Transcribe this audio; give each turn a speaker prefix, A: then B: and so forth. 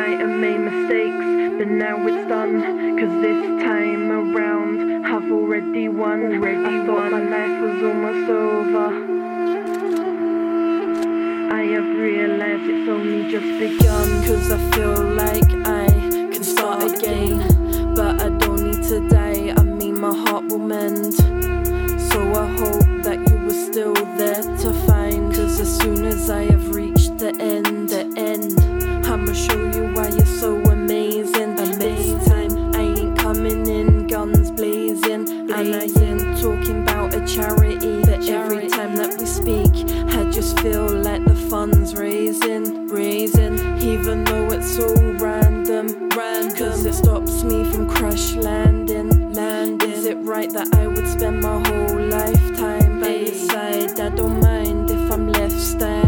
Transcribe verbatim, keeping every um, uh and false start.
A: might have made mistakes, but now it's done. Cause this time around, I've already won. Already I thought won. My life was almost over. I have realized it's only just begun.
B: Cause I feel like I can start again, but I don't need to die. I mean my heart will mend. So I hope that you were still there to find. Cause as soon as I have reached the end, the end, I'ma show you why you're so amazing. Amazing time, I ain't coming in guns blazing, blazing. And I ain't talking about a charity, but every time that we speak, I just feel like the funds raising, raising. Even though it's so random, random. Cause it stops me from crash landing, landing. Is it right that I would spend my whole lifetime by your side? I don't mind if I'm left standing.